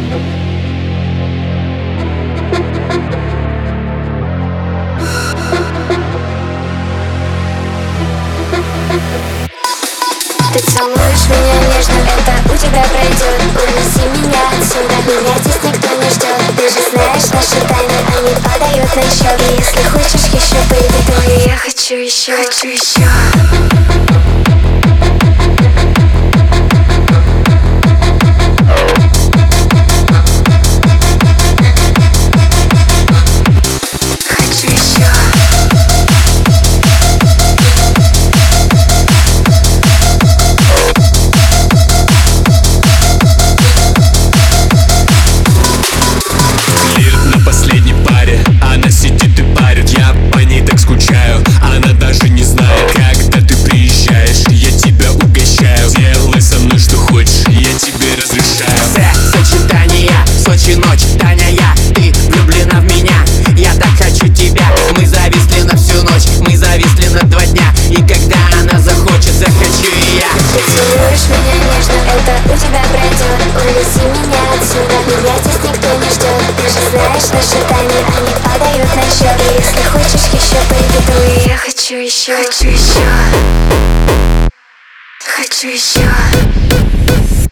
Ты целуешь меня нежно, это у тебя пройдет. Унеси меня отсюда, меня здесь никто не ждет. Ты же знаешь наши тайны, они падают на счет. И если хочешь еще, baby, то я хочу еще, хочу еще. Ночь, Таня, ты влюблена в меня. Я так хочу тебя. Мы зависли на всю ночь, мы зависли на 2 дня. И когда она захочет, захочу и я. Ты целуешь меня нежно, это у тебя пройдет. Унеси меня отсюда, меня здесь никто не ждет. Ты же знаешь наши тайны, они падают на счет. И если хочешь еще, baby, то я хочу еще, хочу еще, хочу еще.